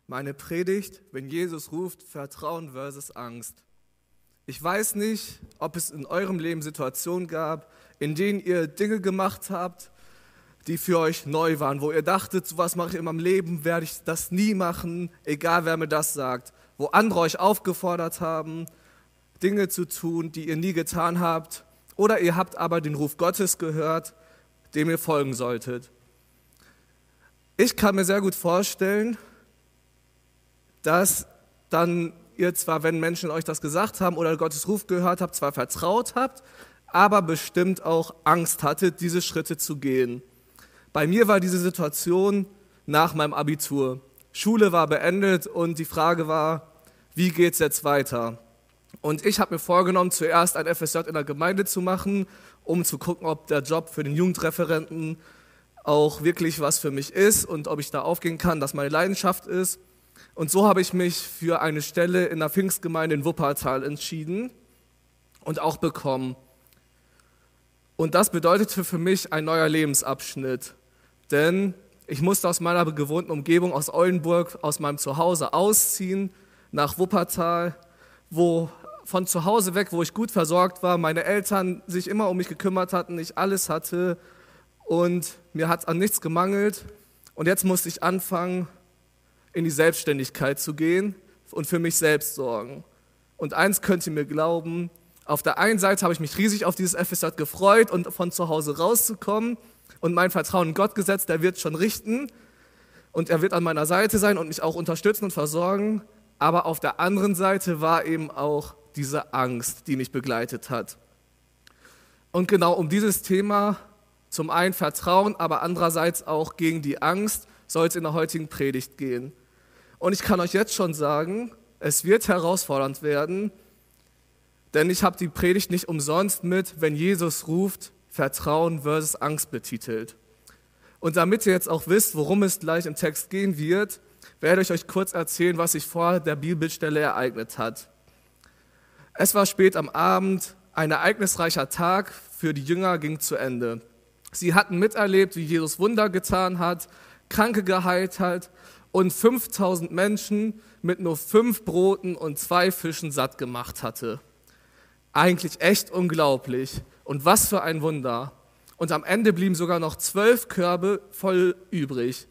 Meine Predigt, wenn Jesus ruft, Vertrauen versus Angst. Ich weiß nicht, ob es in eurem Leben Situationen gab, in denen ihr Dinge gemacht habt, die für euch neu waren, wo ihr dachtet, sowas mache ich in meinem Leben, werde ich das nie machen, egal wer mir das sagt. Wo andere euch aufgefordert haben, Dinge zu tun, die ihr nie getan habt. Oder ihr habt aber den Ruf Gottes gehört, dem ihr folgen solltet. Ich kann mir sehr gut vorstellen, dass dann ihr zwar, wenn Menschen euch das gesagt haben oder Gottes Ruf gehört habt, zwar vertraut habt, aber bestimmt auch Angst hattet, diese Schritte zu gehen. Bei mir war diese Situation nach meinem Abitur. Schule war beendet und die Frage war, wie geht's jetzt weiter? Und ich habe mir vorgenommen, zuerst ein FSJ in der Gemeinde zu machen, um zu gucken, ob der Job für den Jugendreferenten auch wirklich was für mich ist und ob ich da aufgehen kann, dass meine Leidenschaft ist. Und so habe ich mich für eine Stelle in der Pfingstgemeinde in Wuppertal entschieden und auch bekommen. Und das bedeutete für mich ein neuer Lebensabschnitt, denn ich musste aus meiner gewohnten Umgebung, aus Oldenburg, aus meinem Zuhause ausziehen nach Wuppertal, wo von zu Hause weg, wo ich gut versorgt war, meine Eltern sich immer um mich gekümmert hatten, ich alles hatte und mir hat an nichts gemangelt. Und jetzt musste ich anfangen, in die Selbstständigkeit zu gehen und für mich selbst sorgen. Und eins könnt ihr mir glauben, auf der einen Seite habe ich mich riesig auf dieses FSJ gefreut und von zu Hause rauszukommen und mein Vertrauen in Gott gesetzt, der wird schon richten und er wird an meiner Seite sein und mich auch unterstützen und versorgen. Aber auf der anderen Seite war eben auch diese Angst, die mich begleitet hat. Und genau um dieses Thema, zum einen Vertrauen, aber andererseits auch gegen die Angst, soll es in der heutigen Predigt gehen. Und ich kann euch jetzt schon sagen, es wird herausfordernd werden, denn ich habe die Predigt nicht umsonst mit, wenn Jesus ruft, Vertrauen versus Angst betitelt. Und damit ihr jetzt auch wisst, worum es gleich im Text gehen wird, werde ich euch kurz erzählen, was sich vor der Bibelstelle ereignet hat. Es war spät am Abend, ein ereignisreicher Tag für die Jünger ging zu Ende. Sie hatten miterlebt, wie Jesus Wunder getan hat, Kranke geheilt hat und 5000 Menschen mit nur 5 Broten und 2 Fischen satt gemacht hatte. Eigentlich echt unglaublich. Und was für ein Wunder. Und am Ende blieben sogar noch 12 Körbe voll übrig.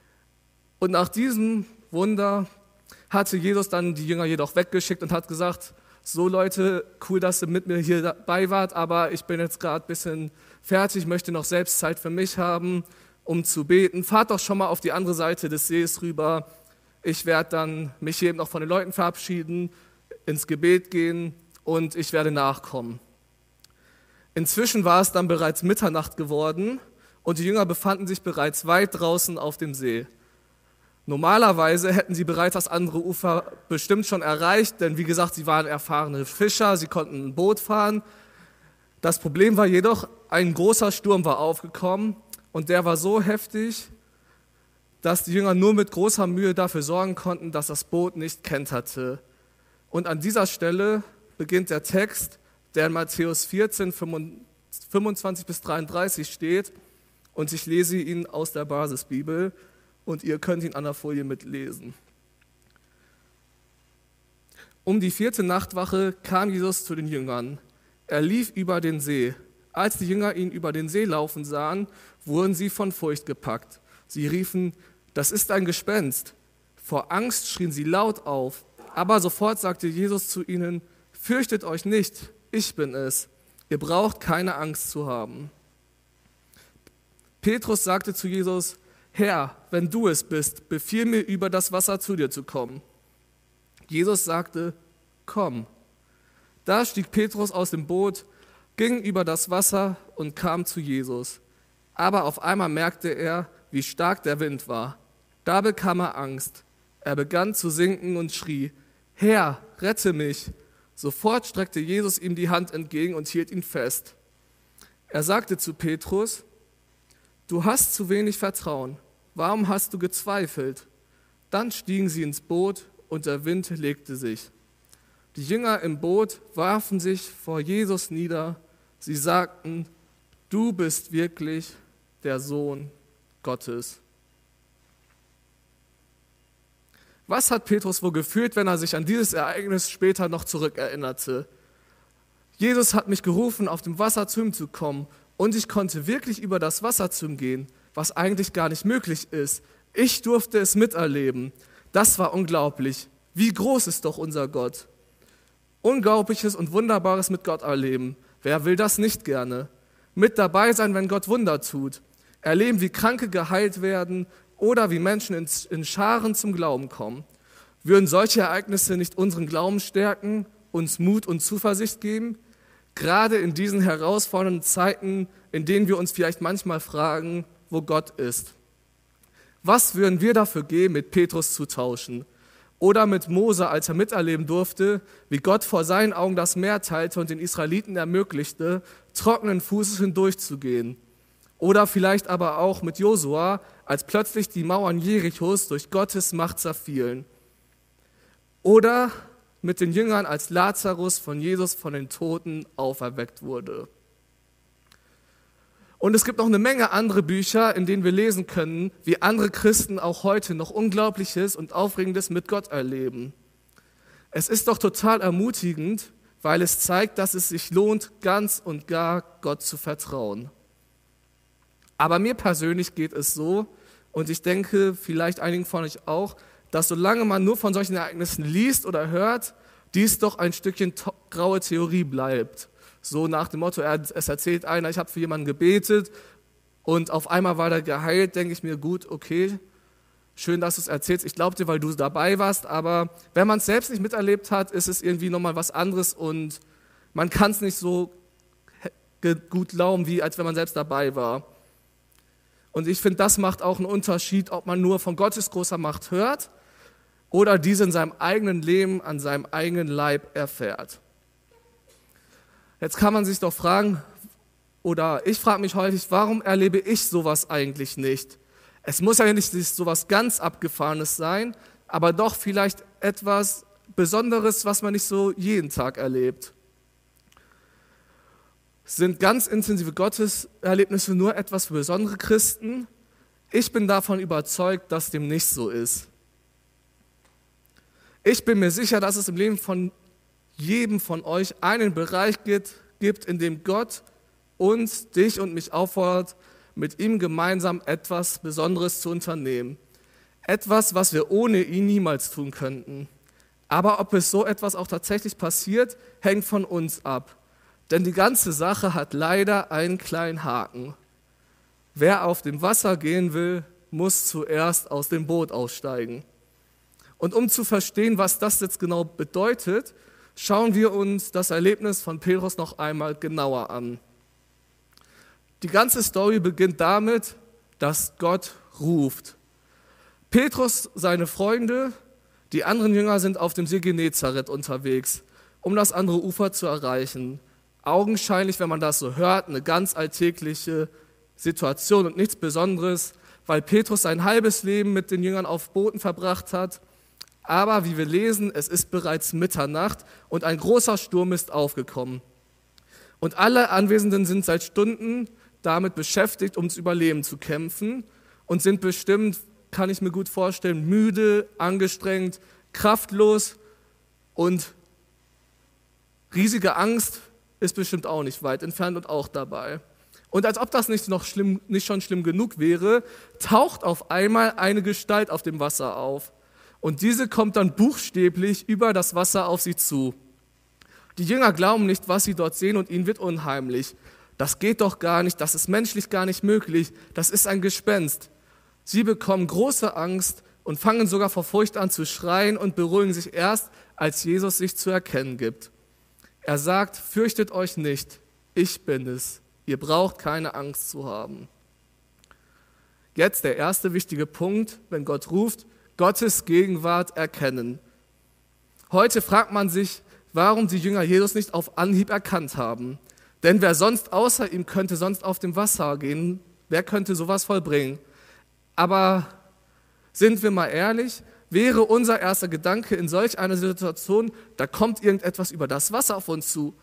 Und nach diesem Wunder hatte Jesus dann die Jünger jedoch weggeschickt und hat gesagt, so Leute, cool, dass ihr mit mir hier dabei wart, aber ich bin jetzt gerade ein bisschen fertig, möchte noch selbst Zeit für mich haben, um zu beten. Fahrt doch schon mal auf die andere Seite des Sees rüber. Ich werde dann mich hier eben noch von den Leuten verabschieden, ins Gebet gehen und ich werde nachkommen. Inzwischen war es dann bereits Mitternacht geworden und die Jünger befanden sich bereits weit draußen auf dem See. Normalerweise hätten sie bereits das andere Ufer bestimmt schon erreicht, denn wie gesagt, sie waren erfahrene Fischer, sie konnten ein Boot fahren. Das Problem war jedoch, ein großer Sturm war aufgekommen und der war so heftig, dass die Jünger nur mit großer Mühe dafür sorgen konnten, dass das Boot nicht kenterte. Und an dieser Stelle beginnt der Text, der in Matthäus 14, 25 bis 33 steht und ich lese ihn aus der Basisbibel. Und ihr könnt ihn an der Folie mitlesen. Um die 4. Nachtwache kam Jesus zu den Jüngern. Er lief über den See. Als die Jünger ihn über den See laufen sahen, wurden sie von Furcht gepackt. Sie riefen, das ist ein Gespenst. Vor Angst schrien sie laut auf. Aber sofort sagte Jesus zu ihnen, fürchtet euch nicht, ich bin es. Ihr braucht keine Angst zu haben. Petrus sagte zu Jesus, Herr, wenn du es bist, befiehl mir, über das Wasser zu dir zu kommen. Jesus sagte, komm. Da stieg Petrus aus dem Boot, ging über das Wasser und kam zu Jesus. Aber auf einmal merkte er, wie stark der Wind war. Da bekam er Angst. Er begann zu sinken und schrie, Herr, rette mich. Sofort streckte Jesus ihm die Hand entgegen und hielt ihn fest. Er sagte zu Petrus, du hast zu wenig Vertrauen. Warum hast du gezweifelt? Dann stiegen sie ins Boot und der Wind legte sich. Die Jünger im Boot warfen sich vor Jesus nieder. Sie sagten, du bist wirklich der Sohn Gottes. Was hat Petrus wohl gefühlt, wenn er sich an dieses Ereignis später noch zurückerinnerte? Jesus hat mich gerufen, auf dem Wasser zu ihm zu kommen, und ich konnte wirklich über das Wasser zu ihm gehen, was eigentlich gar nicht möglich ist. Ich durfte es miterleben. Das war unglaublich. Wie groß ist doch unser Gott? Unglaubliches und Wunderbares mit Gott erleben. Wer will das nicht gerne? Mit dabei sein, wenn Gott Wunder tut. Erleben, wie Kranke geheilt werden oder wie Menschen in Scharen zum Glauben kommen. Würden solche Ereignisse nicht unseren Glauben stärken, uns Mut und Zuversicht geben? Gerade in diesen herausfordernden Zeiten, in denen wir uns vielleicht manchmal fragen, wo Gott ist. Was würden wir dafür geben, mit Petrus zu tauschen? Oder mit Mose, als er miterleben durfte, wie Gott vor seinen Augen das Meer teilte und den Israeliten ermöglichte, trockenen Fußes hindurchzugehen. Oder vielleicht aber auch mit Josua, als plötzlich die Mauern Jerichos durch Gottes Macht zerfielen. Oder mit den Jüngern, als Lazarus von Jesus von den Toten auferweckt wurde. Und es gibt noch eine Menge andere Bücher, in denen wir lesen können, wie andere Christen auch heute noch Unglaubliches und Aufregendes mit Gott erleben. Es ist doch total ermutigend, weil es zeigt, dass es sich lohnt, ganz und gar Gott zu vertrauen. Aber mir persönlich geht es so, und ich denke vielleicht einigen von euch auch, dass solange man nur von solchen Ereignissen liest oder hört, dies doch ein Stückchen graue Theorie bleibt. So nach dem Motto, es erzählt einer, ich habe für jemanden gebetet und auf einmal war der geheilt, denke ich mir, gut, okay, schön, dass du es erzählst, ich glaube dir, weil du dabei warst, aber wenn man es selbst nicht miterlebt hat, ist es irgendwie nochmal was anderes und man kann es nicht so gut glauben, wie als wenn man selbst dabei war. Und ich finde, das macht auch einen Unterschied, ob man nur von Gottes großer Macht hört oder diese in seinem eigenen Leben, an seinem eigenen Leib erfährt. Jetzt kann man sich doch fragen, oder ich frage mich häufig, warum erlebe ich sowas eigentlich nicht? Es muss ja nicht sowas ganz Abgefahrenes sein, aber doch vielleicht etwas Besonderes, was man nicht so jeden Tag erlebt. Sind ganz intensive Gotteserlebnisse nur etwas für besondere Christen? Ich bin davon überzeugt, dass dem nicht so ist. Ich bin mir sicher, dass es im Leben von jedem von euch einen Bereich gibt, in dem Gott uns, dich und mich auffordert, mit ihm gemeinsam etwas Besonderes zu unternehmen. Etwas, was wir ohne ihn niemals tun könnten. Aber ob es so etwas auch tatsächlich passiert, hängt von uns ab. Denn die ganze Sache hat leider einen kleinen Haken. Wer auf dem Wasser gehen will, muss zuerst aus dem Boot aussteigen. Und um zu verstehen, was das jetzt genau bedeutet, schauen wir uns das Erlebnis von Petrus noch einmal genauer an. Die ganze Story beginnt damit, dass Gott ruft. Petrus, seine Freunde, die anderen Jünger sind auf dem See Genezareth unterwegs, um das andere Ufer zu erreichen. Augenscheinlich, wenn man das so hört, eine ganz alltägliche Situation und nichts Besonderes, weil Petrus sein halbes Leben mit den Jüngern auf Booten verbracht hat. Aber wie wir lesen, es ist bereits Mitternacht und ein großer Sturm ist aufgekommen. Und alle Anwesenden sind seit Stunden damit beschäftigt, ums Überleben zu kämpfen und sind bestimmt, kann ich mir gut vorstellen, müde, angestrengt, kraftlos und riesige Angst ist bestimmt auch nicht weit entfernt und auch dabei. Und als ob das nicht schon schlimm genug wäre, taucht auf einmal eine Gestalt auf dem Wasser auf. Und diese kommt dann buchstäblich über das Wasser auf sie zu. Die Jünger glauben nicht, was sie dort sehen, und ihnen wird unheimlich. Das geht doch gar nicht, das ist menschlich gar nicht möglich, das ist ein Gespenst. Sie bekommen große Angst und fangen sogar vor Furcht an zu schreien und beruhigen sich erst, als Jesus sich zu erkennen gibt. Er sagt, fürchtet euch nicht, ich bin es, ihr braucht keine Angst zu haben. Jetzt der erste wichtige Punkt, wenn Gott ruft, Gottes Gegenwart erkennen. Heute fragt man sich, warum die Jünger Jesus nicht auf Anhieb erkannt haben. Denn wer sonst außer ihm könnte sonst auf dem Wasser gehen? Wer könnte sowas vollbringen? Aber sind wir mal ehrlich, wäre unser erster Gedanke in solch einer Situation, da kommt irgendetwas über das Wasser auf uns zu.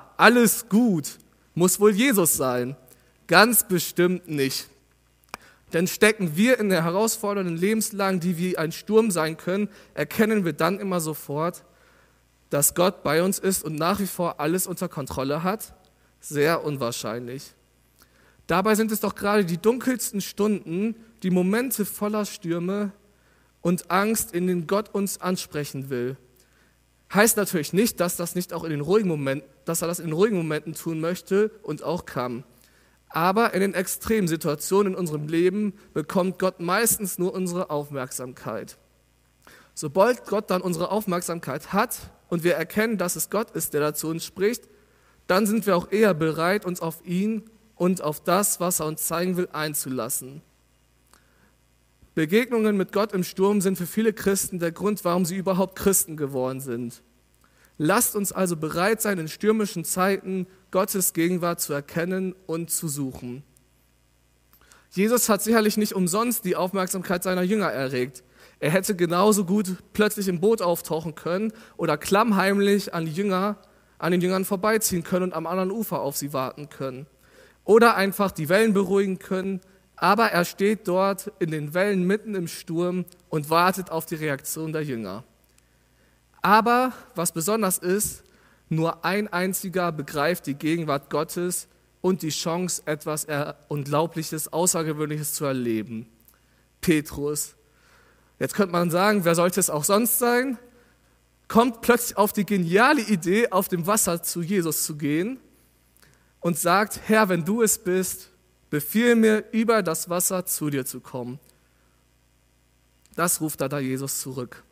Alles gut, muss wohl Jesus sein. Ganz bestimmt nicht. Denn stecken wir in der herausfordernden Lebenslagen, die wie ein Sturm sein können, erkennen wir dann immer sofort, dass Gott bei uns ist und nach wie vor alles unter Kontrolle hat? Sehr unwahrscheinlich. Dabei sind es doch gerade die dunkelsten Stunden, die Momente voller Stürme und Angst, in denen Gott uns ansprechen will. Heißt natürlich nicht, dass er das in den ruhigen Momenten tun möchte und auch kann. Aber in den extremen Situationen in unserem Leben bekommt Gott meistens nur unsere Aufmerksamkeit. Sobald Gott dann unsere Aufmerksamkeit hat und wir erkennen, dass es Gott ist, der da zu uns spricht, dann sind wir auch eher bereit, uns auf ihn und auf das, was er uns zeigen will, einzulassen. Begegnungen mit Gott im Sturm sind für viele Christen der Grund, warum sie überhaupt Christen geworden sind. Lasst uns also bereit sein, in stürmischen Zeiten Gottes Gegenwart zu erkennen und zu suchen. Jesus hat sicherlich nicht umsonst die Aufmerksamkeit seiner Jünger erregt. Er hätte genauso gut plötzlich im Boot auftauchen können oder klammheimlich an den Jüngern vorbeiziehen können und am anderen Ufer auf sie warten können. Oder einfach die Wellen beruhigen können, aber er steht dort in den Wellen mitten im Sturm und wartet auf die Reaktion der Jünger. Aber was besonders ist, nur ein einziger begreift die Gegenwart Gottes und die Chance, etwas Unglaubliches, Außergewöhnliches zu erleben. Petrus. Jetzt könnte man sagen, wer sollte es auch sonst sein? Kommt plötzlich auf die geniale Idee, auf dem Wasser zu Jesus zu gehen und sagt, Herr, wenn du es bist, befiehl mir, über das Wasser zu dir zu kommen. Das ruft da Jesus zurück.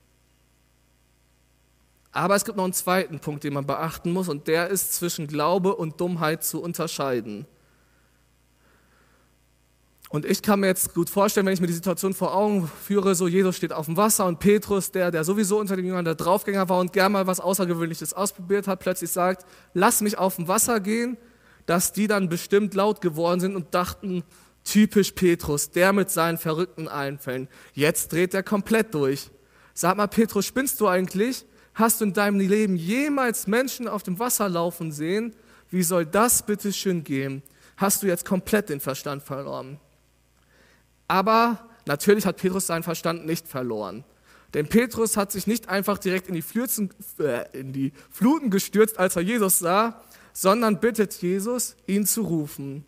Aber es gibt noch einen zweiten Punkt, den man beachten muss, und der ist, zwischen Glaube und Dummheit zu unterscheiden. Und ich kann mir jetzt gut vorstellen, wenn ich mir die Situation vor Augen führe, so Jesus steht auf dem Wasser und Petrus, der sowieso unter den Jüngern der Draufgänger war und gern mal was Außergewöhnliches ausprobiert hat, plötzlich sagt, lass mich auf dem Wasser gehen, dass die dann bestimmt laut geworden sind und dachten, typisch Petrus, der mit seinen verrückten Einfällen. Jetzt dreht er komplett durch. Sag mal, Petrus, spinnst du eigentlich? Hast du in deinem Leben jemals Menschen auf dem Wasser laufen sehen? Wie soll das bitte schön gehen? Hast du jetzt komplett den Verstand verloren? Aber natürlich hat Petrus seinen Verstand nicht verloren. Denn Petrus hat sich nicht einfach direkt in die Fluten gestürzt, als er Jesus sah, sondern bittet Jesus, ihn zu rufen.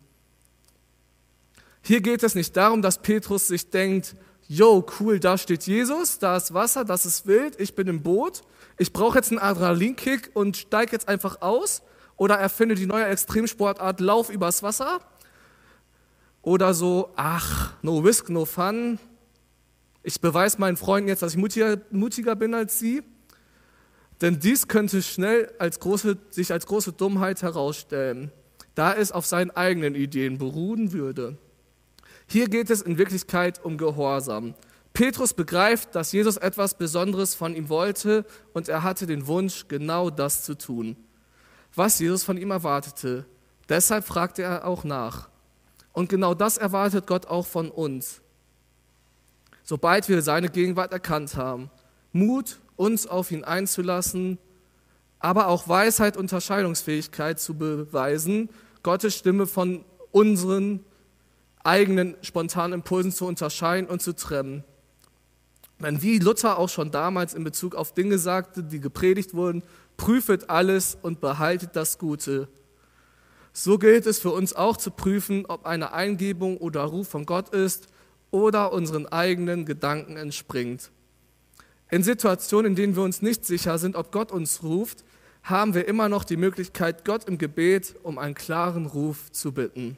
Hier geht es nicht darum, dass Petrus sich denkt, jo, cool, da steht Jesus, da ist Wasser, das ist wild, ich bin im Boot, ich brauche jetzt einen Adrenalinkick und steige jetzt einfach aus, oder erfinde die neue Extremsportart Lauf übers Wasser, oder so, ach, no risk, no fun, ich beweise meinen Freunden jetzt, dass ich mutiger bin als sie, denn dies könnte schnell sich als große Dummheit herausstellen, da es auf seinen eigenen Ideen beruhen würde. Hier geht es in Wirklichkeit um Gehorsam. Petrus begreift, dass Jesus etwas Besonderes von ihm wollte und er hatte den Wunsch, genau das zu tun, was Jesus von ihm erwartete. Deshalb fragte er auch nach. Und genau das erwartet Gott auch von uns, sobald wir seine Gegenwart erkannt haben. Mut, uns auf ihn einzulassen, aber auch Weisheit und Unterscheidungsfähigkeit zu beweisen, Gottes Stimme von unseren eigenen spontanen Impulsen zu unterscheiden und zu trennen. Denn wie Luther auch schon damals in Bezug auf Dinge sagte, die gepredigt wurden, prüfet alles und behaltet das Gute. So gilt es für uns auch zu prüfen, ob eine Eingebung oder Ruf von Gott ist oder unseren eigenen Gedanken entspringt. In Situationen, in denen wir uns nicht sicher sind, ob Gott uns ruft, haben wir immer noch die Möglichkeit, Gott im Gebet um einen klaren Ruf zu bitten.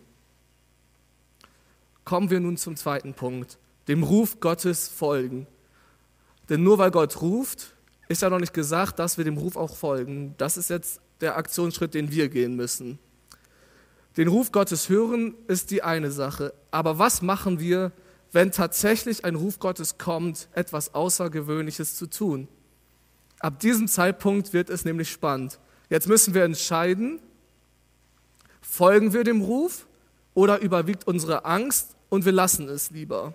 Kommen wir nun zum zweiten Punkt, dem Ruf Gottes folgen. Denn nur weil Gott ruft, ist ja noch nicht gesagt, dass wir dem Ruf auch folgen. Das ist jetzt der Aktionsschritt, den wir gehen müssen. Den Ruf Gottes hören ist die eine Sache. Aber was machen wir, wenn tatsächlich ein Ruf Gottes kommt, etwas Außergewöhnliches zu tun? Ab diesem Zeitpunkt wird es nämlich spannend. Jetzt müssen wir entscheiden, folgen wir dem Ruf oder überwiegt unsere Angst und wir lassen es lieber.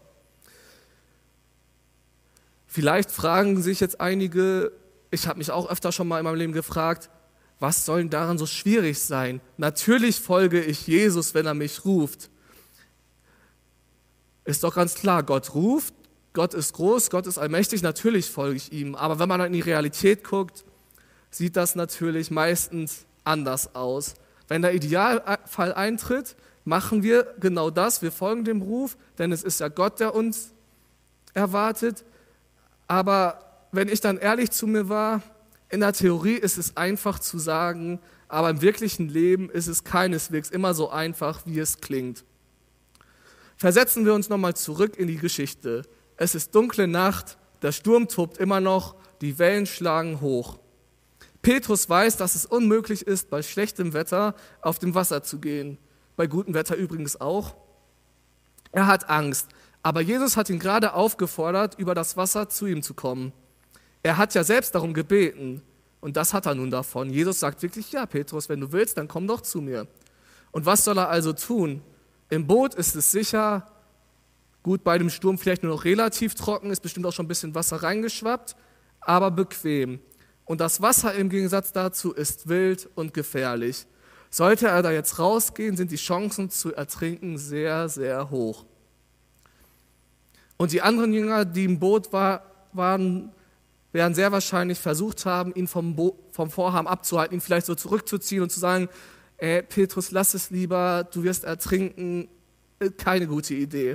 Vielleicht fragen sich jetzt einige, ich habe mich auch öfter schon mal in meinem Leben gefragt, was soll denn daran so schwierig sein? Natürlich folge ich Jesus, wenn er mich ruft. Ist doch ganz klar, Gott ruft, Gott ist groß, Gott ist allmächtig, natürlich folge ich ihm. Aber wenn man in die Realität guckt, sieht das natürlich meistens anders aus. Wenn der Idealfall eintritt, machen wir genau das, wir folgen dem Ruf, denn es ist ja Gott, der uns erwartet. Aber wenn ich dann ehrlich zu mir war, in der Theorie ist es einfach zu sagen, aber im wirklichen Leben ist es keineswegs immer so einfach, wie es klingt. Versetzen wir uns nochmal zurück in die Geschichte. Es ist dunkle Nacht, der Sturm tobt immer noch, die Wellen schlagen hoch. Petrus weiß, dass es unmöglich ist, bei schlechtem Wetter auf dem Wasser zu gehen. Bei gutem Wetter übrigens auch. Er hat Angst, aber Jesus hat ihn gerade aufgefordert, über das Wasser zu ihm zu kommen. Er hat ja selbst darum gebeten und das hat er nun davon. Jesus sagt wirklich, ja Petrus, wenn du willst, dann komm doch zu mir. Und was soll er also tun? Im Boot ist es sicher, gut, bei dem Sturm vielleicht nur noch relativ trocken, ist bestimmt auch schon ein bisschen Wasser reingeschwappt, aber bequem. Und das Wasser im Gegensatz dazu ist wild und gefährlich. Sollte er da jetzt rausgehen, sind die Chancen zu ertrinken sehr, sehr hoch. Und die anderen Jünger, die im Boot waren, werden sehr wahrscheinlich versucht haben, ihn vom Vorhaben abzuhalten, ihn vielleicht so zurückzuziehen und zu sagen, Petrus, lass es lieber, du wirst ertrinken, keine gute Idee.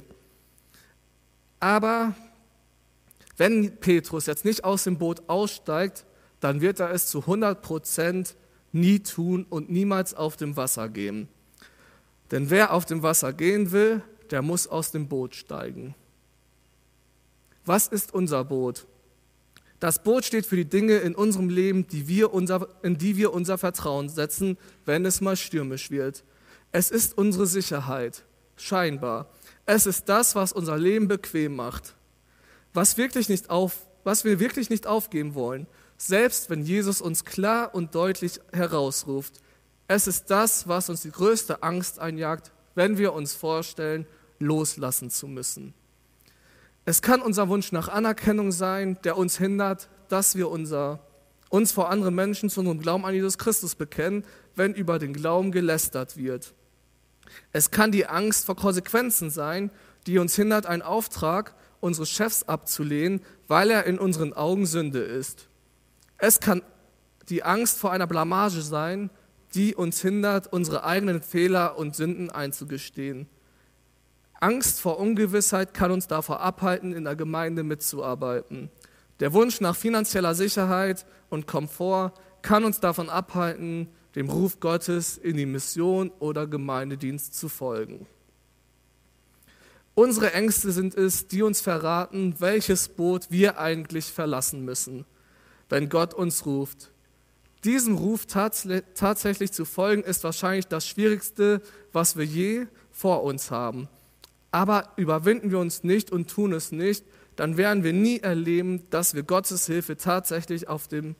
Aber wenn Petrus jetzt nicht aus dem Boot aussteigt, dann wird er es zu 100% nie tun und niemals auf dem Wasser gehen. Denn wer auf dem Wasser gehen will, der muss aus dem Boot steigen. Was ist unser Boot? Das Boot steht für die Dinge in unserem Leben, in die wir unser Vertrauen setzen, wenn es mal stürmisch wird. Es ist unsere Sicherheit, scheinbar. Es ist das, was unser Leben bequem macht, was wir wirklich nicht aufgeben wollen, selbst wenn Jesus uns klar und deutlich herausruft. Es ist das, was uns die größte Angst einjagt, wenn wir uns vorstellen, loslassen zu müssen. Es kann unser Wunsch nach Anerkennung sein, der uns hindert, dass wir uns vor anderen Menschen zu unserem Glauben an Jesus Christus bekennen, wenn über den Glauben gelästert wird. Es kann die Angst vor Konsequenzen sein, die uns hindert, einen Auftrag unseres Chefs abzulehnen, weil er in unseren Augen Sünde ist. Es kann die Angst vor einer Blamage sein, die uns hindert, unsere eigenen Fehler und Sünden einzugestehen. Angst vor Ungewissheit kann uns davor abhalten, in der Gemeinde mitzuarbeiten. Der Wunsch nach finanzieller Sicherheit und Komfort kann uns davon abhalten, dem Ruf Gottes in die Mission oder Gemeindedienst zu folgen. Unsere Ängste sind es, die uns verraten, welches Boot wir eigentlich verlassen müssen, wenn Gott uns ruft. Diesem Ruf tatsächlich zu folgen, ist wahrscheinlich das Schwierigste, was wir je vor uns haben. Aber überwinden wir uns nicht und tun es nicht, dann werden wir nie erleben, dass wir mit Gottes Hilfe tatsächlich auf dem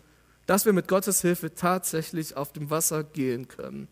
Wasser gehen können.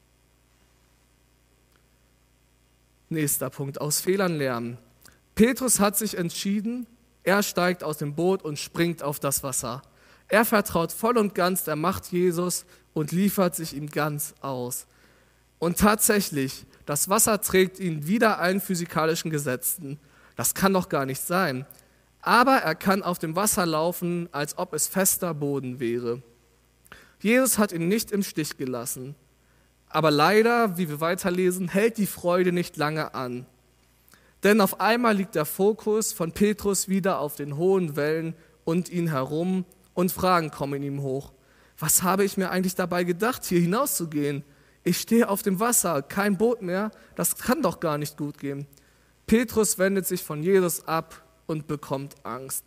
Nächster Punkt, aus Fehlern lernen. Petrus hat sich entschieden, er steigt aus dem Boot und springt auf das Wasser. Er vertraut voll und ganz der Macht Jesus und liefert sich ihm ganz aus. Und tatsächlich, das Wasser trägt ihn wider allen physikalischen Gesetzen. Das kann doch gar nicht sein. Aber er kann auf dem Wasser laufen, als ob es fester Boden wäre. Jesus hat ihn nicht im Stich gelassen. Aber leider, wie wir weiterlesen, hält die Freude nicht lange an. Denn auf einmal liegt der Fokus von Petrus wieder auf den hohen Wellen und ihn herum und Fragen kommen in ihm hoch. Was habe ich mir eigentlich dabei gedacht, hier hinauszugehen? Ich stehe auf dem Wasser, kein Boot mehr, das kann doch gar nicht gut gehen. Petrus wendet sich von Jesus ab und bekommt Angst.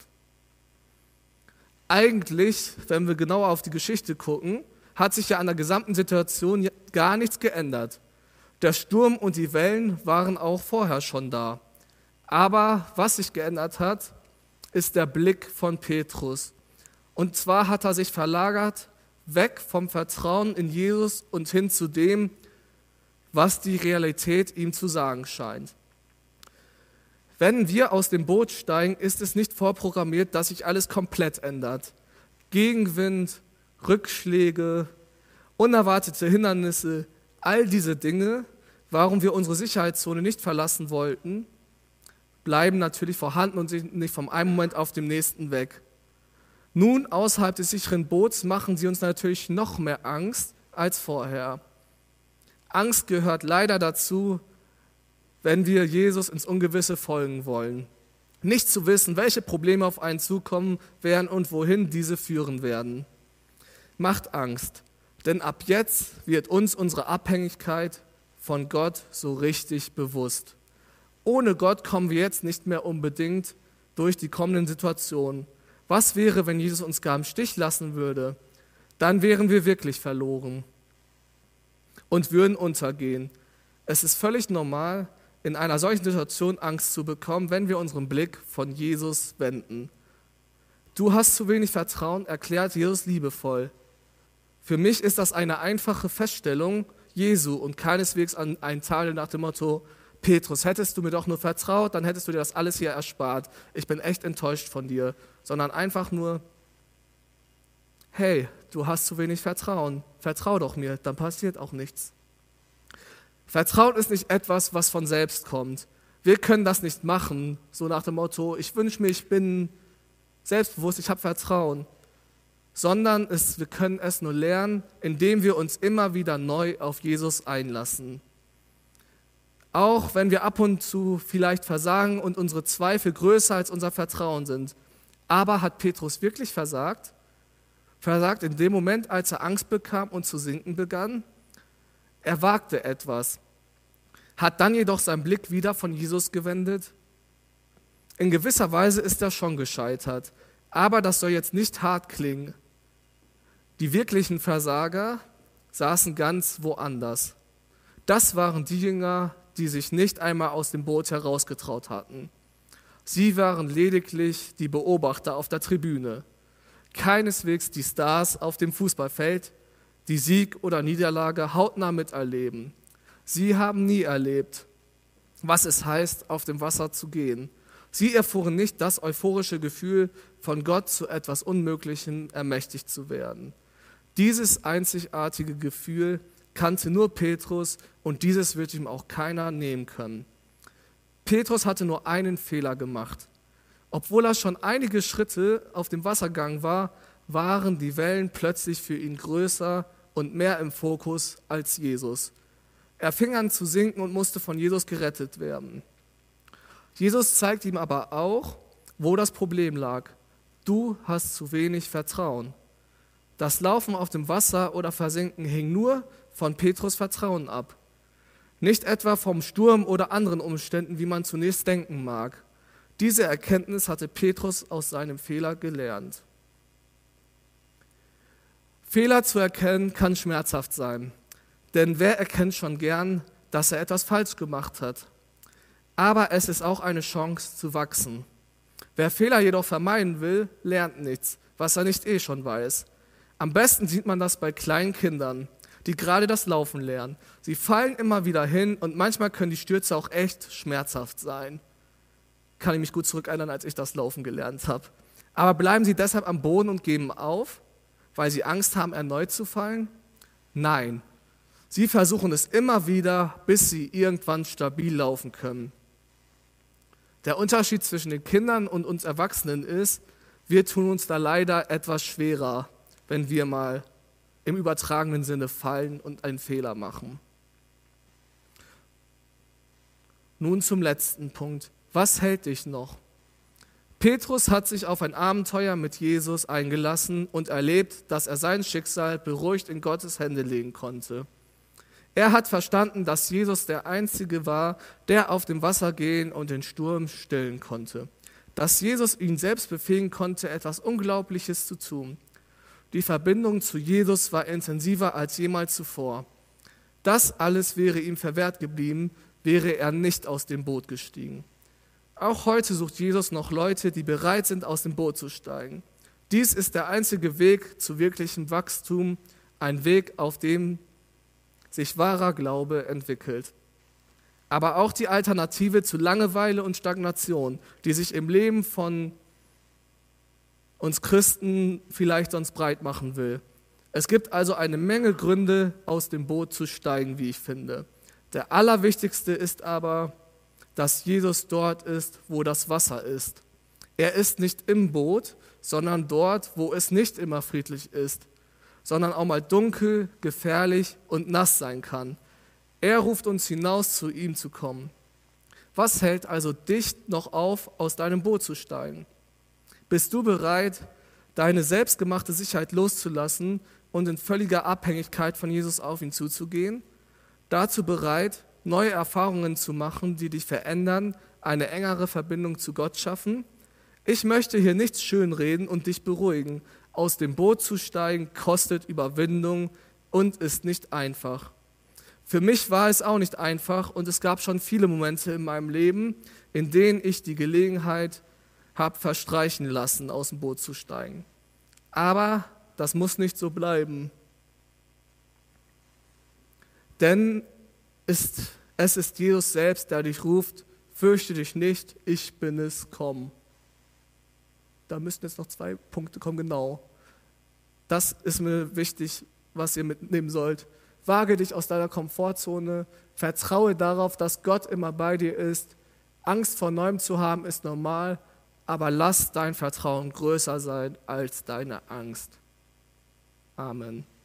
Eigentlich, wenn wir genauer auf die Geschichte gucken, hat sich ja an der gesamten Situation gar nichts geändert. Der Sturm und die Wellen waren auch vorher schon da. Aber was sich geändert hat, ist der Blick von Petrus. Und zwar hat er sich verlagert, weg vom Vertrauen in Jesus und hin zu dem, was die Realität ihm zu sagen scheint. Wenn wir aus dem Boot steigen, ist es nicht vorprogrammiert, dass sich alles komplett ändert. Gegenwind, Rückschläge, unerwartete Hindernisse, all diese Dinge, warum wir unsere Sicherheitszone nicht verlassen wollten, bleiben natürlich vorhanden und sind nicht vom einen Moment auf den nächsten weg. Nun, außerhalb des sicheren Boots machen sie uns natürlich noch mehr Angst als vorher. Angst gehört leider dazu, wenn wir Jesus ins Ungewisse folgen wollen. Nicht zu wissen, welche Probleme auf einen zukommen werden und wohin diese führen werden. Macht Angst, denn ab jetzt wird uns unsere Abhängigkeit von Gott so richtig bewusst. Ohne Gott kommen wir jetzt nicht mehr unbedingt durch die kommenden Situationen. Was wäre, wenn Jesus uns gar im Stich lassen würde? Dann wären wir wirklich verloren und würden untergehen. Es ist völlig normal, in einer solchen Situation Angst zu bekommen, wenn wir unseren Blick von Jesus wenden. Du hast zu wenig Vertrauen, erklärt Jesus liebevoll. Für mich ist das eine einfache Feststellung Jesu und keineswegs ein Teil nach dem Motto, Petrus, hättest du mir doch nur vertraut, dann hättest du dir das alles hier erspart. Ich bin echt enttäuscht von dir. Sondern einfach nur, hey, du hast zu wenig Vertrauen. Vertrau doch mir, dann passiert auch nichts. Vertrauen ist nicht etwas, was von selbst kommt. Wir können das nicht machen, so nach dem Motto, ich wünsche mir, ich bin selbstbewusst, ich habe Vertrauen. Sondern wir können es nur lernen, indem wir uns immer wieder neu auf Jesus einlassen. Auch wenn wir ab und zu vielleicht versagen und unsere Zweifel größer als unser Vertrauen sind. Aber hat Petrus wirklich versagt? Versagt in dem Moment, als er Angst bekam und zu sinken begann? Er wagte etwas, hat dann jedoch seinen Blick wieder von Jesus gewendet. In gewisser Weise ist er schon gescheitert, aber das soll jetzt nicht hart klingen. Die wirklichen Versager saßen ganz woanders. Das waren die Jünger, die sich nicht einmal aus dem Boot herausgetraut hatten. Sie waren lediglich die Beobachter auf der Tribüne, keineswegs die Stars auf dem Fußballfeld, die Sieg oder Niederlage hautnah miterleben. Sie haben nie erlebt, was es heißt, auf dem Wasser zu gehen. Sie erfuhren nicht das euphorische Gefühl, von Gott zu etwas Unmöglichem ermächtigt zu werden. Dieses einzigartige Gefühl kannte nur Petrus und dieses wird ihm auch keiner nehmen können. Petrus hatte nur einen Fehler gemacht. Obwohl er schon einige Schritte auf dem Wassergang war, waren die Wellen plötzlich für ihn größer und mehr im Fokus als Jesus. Er fing an zu sinken und musste von Jesus gerettet werden. Jesus zeigt ihm aber auch, wo das Problem lag. Du hast zu wenig Vertrauen. Das Laufen auf dem Wasser oder Versinken hing nur von Petrus' Vertrauen ab. Nicht etwa vom Sturm oder anderen Umständen, wie man zunächst denken mag. Diese Erkenntnis hatte Petrus aus seinem Fehler gelernt. Fehler zu erkennen kann schmerzhaft sein, denn wer erkennt schon gern, dass er etwas falsch gemacht hat? Aber es ist auch eine Chance zu wachsen. Wer Fehler jedoch vermeiden will, lernt nichts, was er nicht schon weiß. Am besten sieht man das bei kleinen Kindern, die gerade das Laufen lernen. Sie fallen immer wieder hin und manchmal können die Stürze auch echt schmerzhaft sein. Kann ich mich gut zurückerinnern, als ich das Laufen gelernt habe. Aber bleiben sie deshalb am Boden und geben auf, weil sie Angst haben, erneut zu fallen? Nein, sie versuchen es immer wieder, bis sie irgendwann stabil laufen können. Der Unterschied zwischen den Kindern und uns Erwachsenen ist, wir tun uns da leider etwas schwerer, wenn wir mal im übertragenen Sinne fallen und einen Fehler machen. Nun zum letzten Punkt. Was hält dich noch? Petrus hat sich auf ein Abenteuer mit Jesus eingelassen und erlebt, dass er sein Schicksal beruhigt in Gottes Hände legen konnte. Er hat verstanden, dass Jesus der Einzige war, der auf dem Wasser gehen und den Sturm stillen konnte. Dass Jesus ihn selbst befähigen konnte, etwas Unglaubliches zu tun. Die Verbindung zu Jesus war intensiver als jemals zuvor. Das alles wäre ihm verwehrt geblieben, wäre er nicht aus dem Boot gestiegen. Auch heute sucht Jesus noch Leute, die bereit sind, aus dem Boot zu steigen. Dies ist der einzige Weg zu wirklichem Wachstum, ein Weg, auf dem sich wahrer Glaube entwickelt. Aber auch die Alternative zu Langeweile und Stagnation, die sich im Leben von uns Christen vielleicht sonst breit machen will. Es gibt also eine Menge Gründe, aus dem Boot zu steigen, wie ich finde. Der allerwichtigste ist aber, dass Jesus dort ist, wo das Wasser ist. Er ist nicht im Boot, sondern dort, wo es nicht immer friedlich ist, sondern auch mal dunkel, gefährlich und nass sein kann. Er ruft uns hinaus, zu ihm zu kommen. Was hält also dich noch auf, aus deinem Boot zu steigen? Bist du bereit, deine selbstgemachte Sicherheit loszulassen und in völliger Abhängigkeit von Jesus auf ihn zuzugehen? Dazu bereit, neue Erfahrungen zu machen, die dich verändern, eine engere Verbindung zu Gott schaffen? Ich möchte hier nichts schönreden und dich beruhigen. Aus dem Boot zu steigen kostet Überwindung und ist nicht einfach. Für mich war es auch nicht einfach und es gab schon viele Momente in meinem Leben, in denen ich die Gelegenheit habe verstreichen lassen, aus dem Boot zu steigen. Aber das muss nicht so bleiben. Denn es ist Jesus selbst, der dich ruft, fürchte dich nicht, ich bin es, komm. Da müssten jetzt noch 2 Punkte kommen, genau. Das ist mir wichtig, was ihr mitnehmen sollt. Wage dich aus deiner Komfortzone, vertraue darauf, dass Gott immer bei dir ist. Angst vor Neuem zu haben ist normal, aber lass dein Vertrauen größer sein als deine Angst. Amen.